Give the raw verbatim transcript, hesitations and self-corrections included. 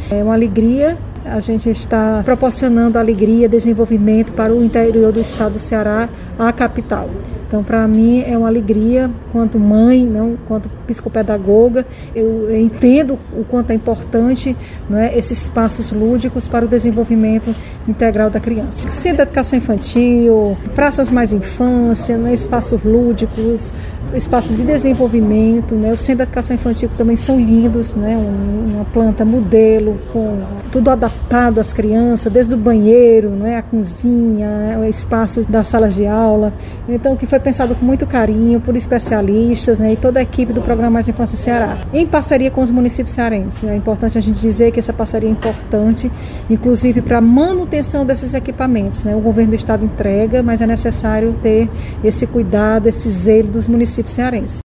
É uma alegria. A gente está proporcionando alegria, desenvolvimento para o interior do estado do Ceará, a capital. Então, para mim, é uma alegria, quanto mãe, não, quanto psicopedagoga, eu entendo o quanto é importante, não é, esses espaços lúdicos para o desenvolvimento integral da criança. Centro de educação infantil, praças mais infância, né, espaços lúdicos, espaço de desenvolvimento, né, o centro de educação infantil também são lindos, né, uma planta modelo, com tudo adaptado às crianças, desde o banheiro, né, a cozinha, o espaço das salas de aula. Então, o que foi pensado com muito carinho por especialistas, né, e toda a equipe do Programa Mais Infância Ceará, em parceria com os municípios cearenses. É importante a gente dizer que essa parceria é importante, inclusive para a manutenção desses equipamentos, né? O governo do estado entrega, mas é necessário ter esse cuidado, esse zelo dos municípios cearenses.